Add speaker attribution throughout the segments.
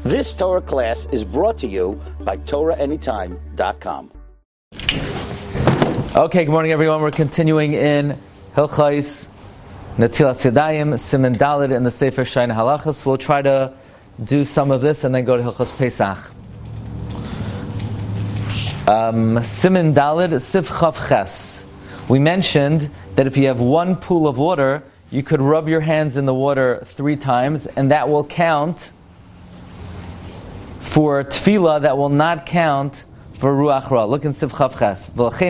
Speaker 1: This Torah class is brought to you by TorahAnytime.com.
Speaker 2: Okay, good morning everyone. We're continuing in Hilchos Netilas Yadayim, Siman Daled in the Sefer Shayna Halachos. We'll try to do some of this and then go to Hilchos Pesach. Siman Daled, Sif Chav Ches. We mentioned that if you have one pool of water, you could rub your hands in the water 3 times, and that will count for tefillah. That will not count for ruach ra. Look in Sif Chav Ches.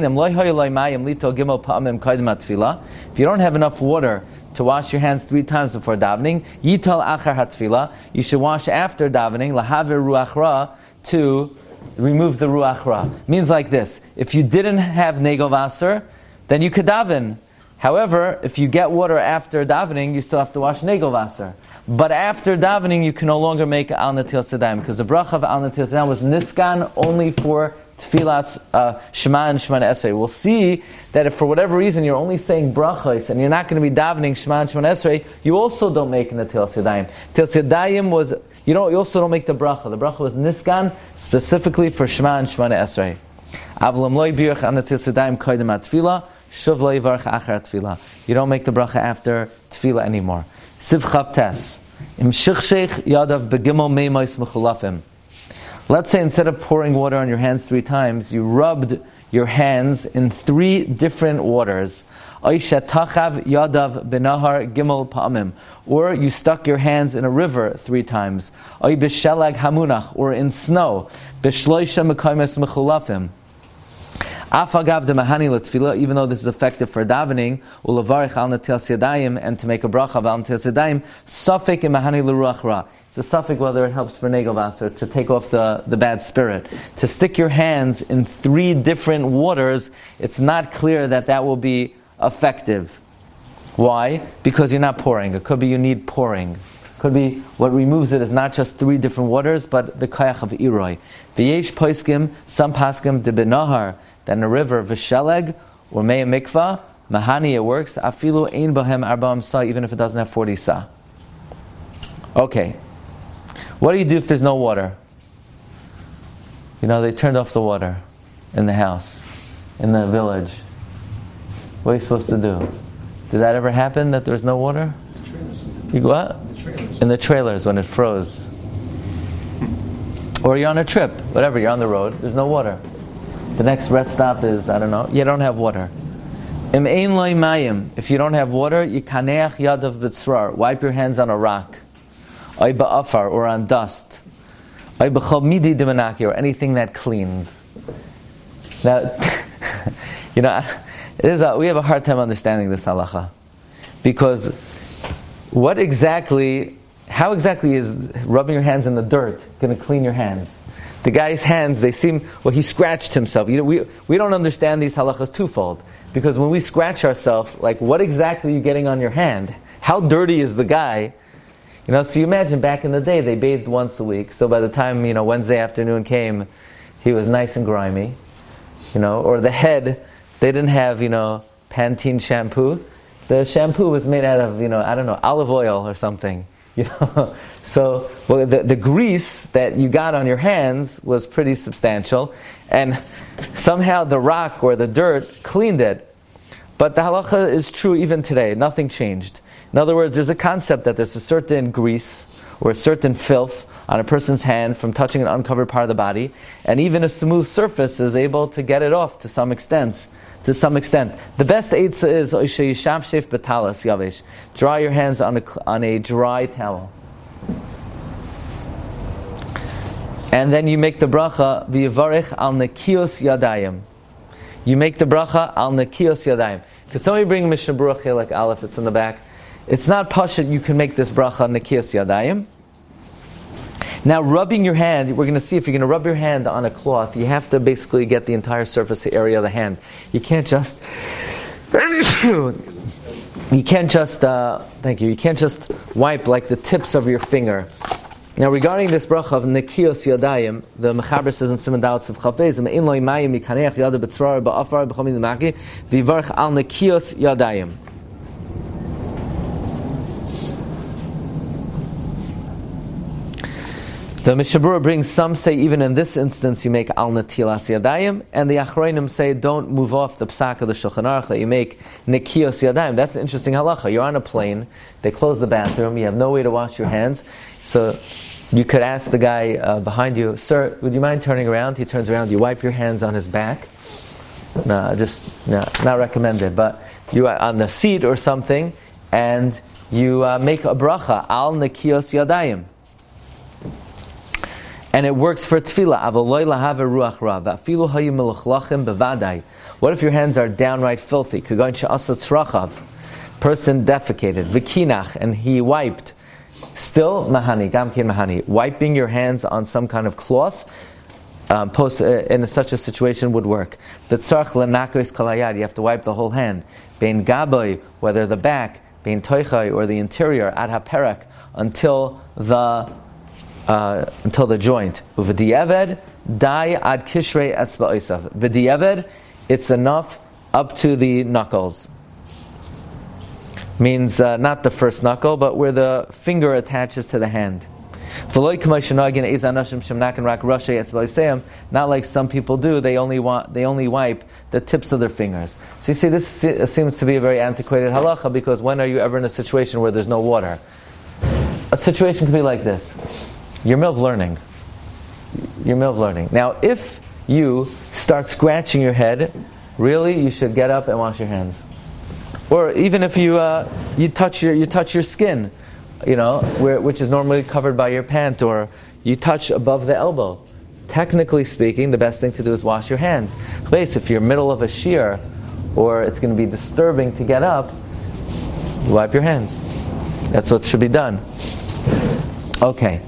Speaker 2: If you don't have enough water to wash your hands 3 times before davening, yital achar hatefillah, you should wash after davening, lahaver ruach ra, to remove the ruach ra. Means like this: if you didn't have negel vaser, then you could daven. However, if you get water after davening, you still have to wash negel vaser. But after davening, you can no longer make al netilas yadayim, because the bracha of al netilas yadayim was niskan only for tefillas Shema and Shema Esrei. We'll see that if for whatever reason you're only saying brachos and you're not going to be davening Shema and Shema Esrei, you also don't make netilas yadayim. Netilas yadayim was you also don't make the bracha. The bracha was niskan specifically for Shema and Shema Esrei. Avlam loy birach al netilas yadayim koydem atfila. Shuv lo yivarach achar tefillah. You don't make the bracha after tefillah anymore. Siv Chav Tes. Im shichshech yadav begimel meimos mechulafim. Let's say instead of pouring water on your hands 3 times, you rubbed your hands in 3 different waters. Oy shetachav yadav benahar gimel pa'amim. Or you stuck your hands in a river 3 times. Oy b'shelag hamunach. Or in snow. B'shloisha mekaymes mechulafim. Afagav de mahani l'tefillah, even though this is effective for davening, ulevarich al netilas yadayim, and to make a bracha of al netilas yadayim, safek im mahani l'ruach ra. It's a safek whether it helps for negel vaser, to take off the bad spirit. To stick your hands in 3 different waters, it's not clear that will be effective. Why? Because you're not pouring. It could be you need pouring. It could be what removes it is not just 3 different waters, but the kayach of iroi. V'yesh poiskim, some paskim de benahar, then a river, v'sheleg, or mei mikvah, mahani, it works, afilu ein bohem arba'am sa, even if it doesn't have 40 sa. Okay. What do you do if there's no water? They turned off the water in the house, in the village. What are you supposed to do? Did that ever happen, that there was no water?
Speaker 3: The trailers.
Speaker 2: You go out? In the trailers when it froze. Or you're on a trip, whatever, you're on the road, there's no water. The next rest stop is, you don't have water. Im ein loy mayim. If you don't have water, yikaneach yadav b'tzrar. Wipe your hands on a rock. Oy ba'afar, or on dust. Oy b'chol midi d'menaki, or anything that cleans. Now, we have a hard time understanding this halacha. Because how exactly is rubbing your hands in the dirt going to clean your hands? The guy's hands, he scratched himself. We don't understand these halachas twofold. Because when we scratch ourselves, what exactly are you getting on your hand? How dirty is the guy? So you imagine back in the day, they bathed once a week. So by the time, Wednesday afternoon came, he was nice and grimy. Or the head, they didn't have, Pantene shampoo. The shampoo was made out of, olive oil or something. So the grease that you got on your hands was pretty substantial, and somehow the rock or the dirt cleaned it. But the halacha is true even today. Nothing changed. In other words, there's a concept that there's a certain grease or a certain filth on a person's hand from touching an uncovered part of the body, and even a smooth surface is able to get it off to some extent. The best eitzah is yishavshef betalas yavesh. Dry your hands on a dry towel, and then you make the bracha v'yivarich al nekios yadayim. You make the bracha al nekios yadayim. Could somebody bring Mishnah Berurah Chelek Aleph? It's in the back. It's not pashut. You can make this bracha nekios yadayim. Now, rubbing your hand, we're going to see if you're going to rub your hand on a cloth, you have to basically get the entire surface area of the hand. You can't just You can't just wipe like the tips of your finger. Now, regarding this bracha of Nekios Yadayim, the Mechaber says in Siman Daled Sif Chav Beis, "Me'in lo imayim yikaneach yadav b'tzrar ba'afar b'chol min maki v'yivarch al Nekios Yadayim." The Mishabura brings, some say even in this instance you make al netilas yadayim, and the Achronim say don't move off the psak of the Shulchan Aruch, that you make nekios yadayim. That's an interesting halacha. You're on a plane, they close the bathroom, you have no way to wash your hands, so you could ask the guy behind you, sir, would you mind turning around? He turns around, you wipe your hands on his back. No, not recommended, but you are on the seat or something, and you make a bracha, al nekios yadayim. And it works for tefillah. What if your hands are downright filthy? Person defecated, vikinach, and he wiped. Still mahani, gamke mahani. Wiping your hands on some kind of cloth in such a situation would work. You have to wipe the whole hand. Bein gaboy, whether the back, bein toichai, or the interior, ad haperek, until the joint. V'di'eved, dai ad kishrei etzba'osav. V'di'eved, it's enough up to the knuckles. Means not the first knuckle, but where the finger attaches to the hand. Not like some people do, they only wipe the tips of their fingers. So you see, this seems to be a very antiquated halacha, because when are you ever in a situation where there's no water? A situation could be like this. You're middle of learning. Now, if you start scratching your head, really, you should get up and wash your hands. Or even if you touch your skin, which is normally covered by your pant, or you touch above the elbow. Technically speaking, the best thing to do is wash your hands. Please, if you're middle of a shiur, or it's going to be disturbing to get up, wipe your hands. That's what should be done. Okay.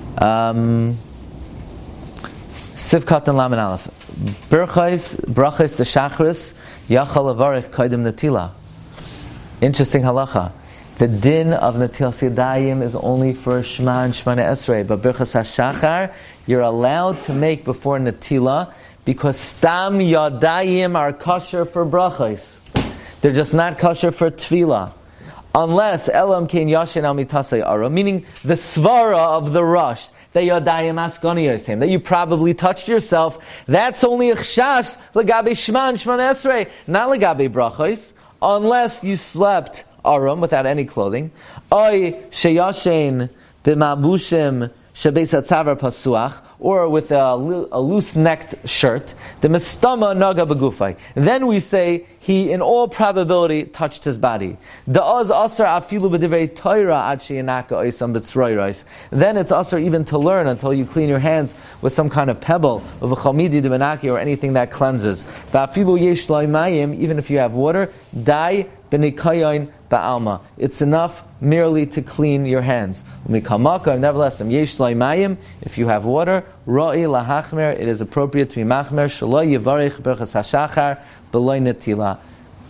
Speaker 2: Sivkat and Laman Aleph. Brachos the Shachris Yachal Avarich Kaidim Natila. Interesting halacha. The din of Natilas Yadayim is only for Shema and Shemana Esrei, but Birchas HaShachar you're allowed to make before Natila, because Stam Yadayim are kosher for brachos. They're just not kosher for Tefillah. Unless Elam Kein Yashin Al Mitasei Ara, meaning the svara of the rush, that Yadayim Askani Yosem, that you probably touched yourself, that's only a chshash legabe Shema and Shemana Esrei, not legabe brachos, unless you slept arum without any clothing. Oy sheyashen b'mabushim shebeis hatzavar pasuach, or with a loose-necked shirt. The mistama naga begufay. Then we say he, in all probability, touched his body. Da'az asar afilu b'divrei Torah ad sheyanaka oisam b'tzroiros. Then it's asar even to learn until you clean your hands with some kind of pebble, of a chalmidi d'benaki, or anything that cleanses. Ba'afilu yesh mayim, even if you have water, dai b'nikayon ba'alma. It's enough merely to clean your hands. Nevertheless, if you have water, ra'i lahachmer, it is appropriate to be machmer, shelo yivarich berchas hashachar b'loy netila.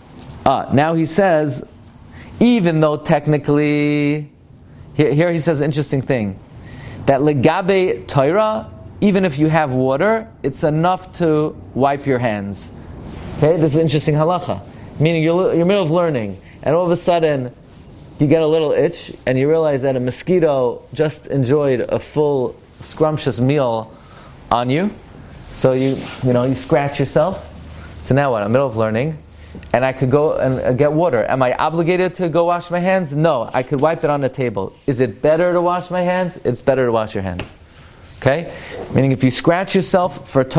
Speaker 2: Now he says, even though technically, here he says an interesting thing, that legabe Torah, even if you have water, it's enough to wipe your hands. Okay, this is an interesting halacha. Meaning you're middle of learning, and all of a sudden you get a little itch, and you realize that a mosquito just enjoyed a full scrumptious meal on you. So you scratch yourself. So now what? I'm middle of learning, and I could go and get water. Am I obligated to go wash my hands? No, I could wipe it on the table. Is it better to wash my hands? It's better to wash your hands. Okay? Meaning if you scratch yourself for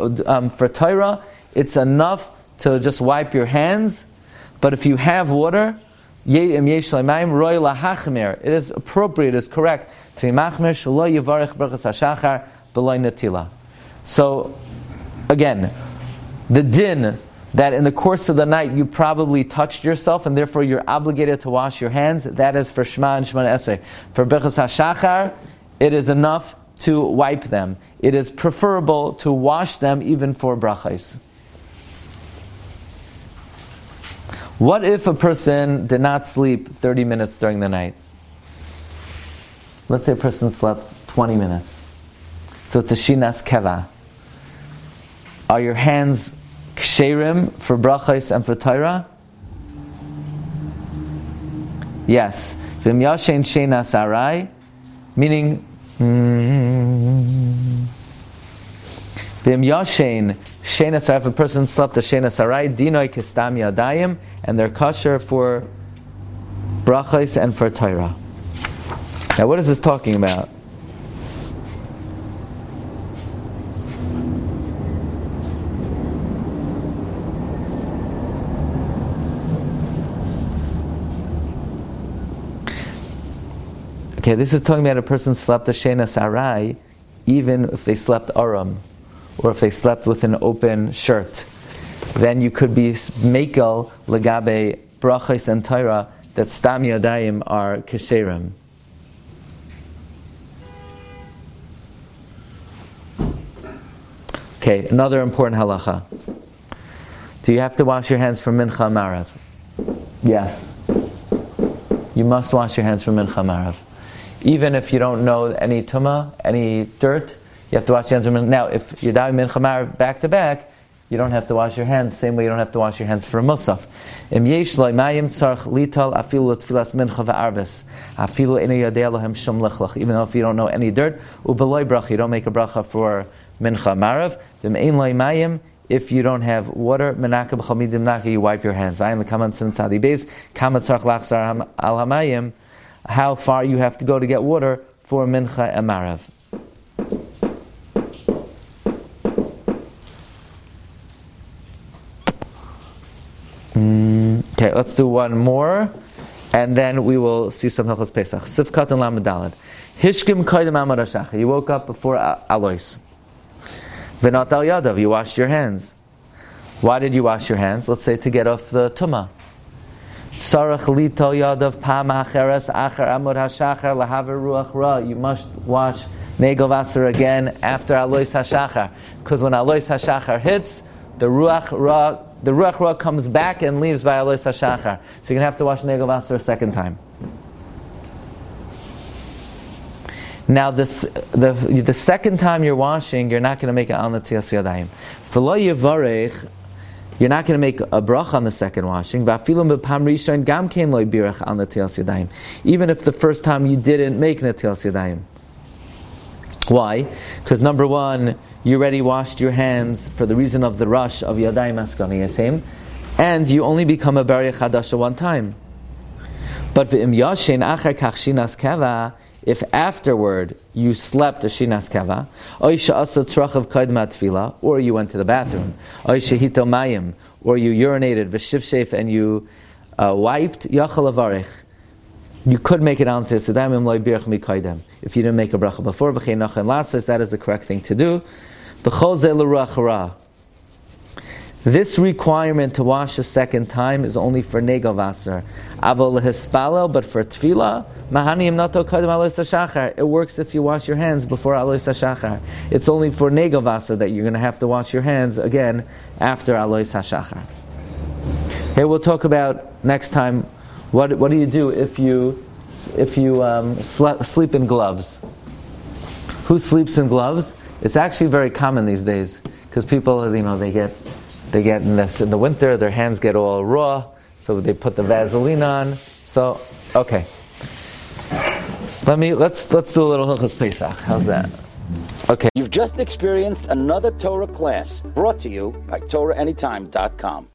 Speaker 2: Torah, it's enough to just wipe your hands. But if you have water, it is appropriate, it is correct to be machmer shelo yivarich berchas hashachar b'loy netila. So again, the din that in the course of the night you probably touched yourself and therefore you're obligated to wash your hands, that is for Shema and Shemana Esrei. For berchas hashachar, it is enough to wipe them. It is preferable to wash them even for brachos. What if a person did not sleep 30 minutes during the night? Let's say a person slept 20 minutes. So it's a shinas keva. Are your hands ksherim for brachos and for Torah? Yes. V'm yashen shenas arai, meaning V'im yashen shena sarai. If a person slept a shena sarai, dinoi kistam yadayim, and they're kosher for brachos and for Torah. Now, what is this talking about? Okay, this is talking about a person slept a shena sarai, even if they slept aram, or if they slept with an open shirt. Then you could be mekel legabe brachos and Torah that stam yadayim are kesherim. Okay, another important halacha. Do you have to wash your hands for mincha marav? Yes. You must wash your hands for mincha marav. Even if you don't know any tumah, any dirt, you have to wash your hands for mincha. Now, if you're davening mincha marav back to back, you don't have to wash your hands. Same way you don't have to wash your hands for a musaf. Im yesh lo mayim tzarich lital afilu l'tfilas mincha v'arves afilu eno yadei lohem shum lechlach. Even though if you don't know any dirt, ubeloi bracha, you don't make a bracha for mincha marav. Im ein lo mayim. If you don't have water, menaka b'chamidim naka, you wipe your hands. I am the kaman sin tzadi beis kamat tzarich lachzar al hamayim. How far you have to go to get water for mincha and marav. Okay, let's do one more, and then we will see some Hilchos Pesach. Sifkat and Lamed Daled. Hishkim koydem amar hashachar. You woke up before alois. V'nat al yadav. You washed your hands. Why did you wash your hands? Let's say to get off the tumah. Sarach lital yadav pam acheres achar amud hashachar lahaver ruach ra. You must wash negel vaser again after alois hashachar, because when alois hashachar hits, the ruach ra comes back and leaves by alois hashachar. So you're going to have to wash negel vaser a second time. Now, the second time you're washing, you're not going to make it al netilas yadayim. V'lo yivarech. You're not going to make a bracha on the second washing. Even if the first time you didn't make netilas yadayim. Why? Because number one, you already washed your hands for the reason of the rush of yadayim askani yasem, and you only become a bari chadasha one time. But v'im yashen achar kach shinas kava, if afterward you slept a shinas kava, or you went to the bathroom, or you urinated v'shivshef and you wiped, yachal avarich, you could make it out to sedamim loy birch mikaydem. If you didn't make a bracha before, v'chein nachan lasas, that is the correct thing to do. V'chol ze l'ruach ra. This requirement to wash a second time is only for negel vaser. Avol lehispalel, but for tefillah, mahanim nato kadem alois hashachar. It works if you wash your hands before alois hashachar. It's only for negel vaser that you're going to have to wash your hands again after alois hashachar. Here we'll talk about next time. What do you do if you sleep in gloves? Who sleeps in gloves? It's actually very common these days because people, they get in the winter, their hands get all raw, so they put the Vaseline on. So, okay. Let's do a little Hilchos Pesach. How's that? Okay.
Speaker 1: You've just experienced another Torah class brought to you by TorahAnytime.com.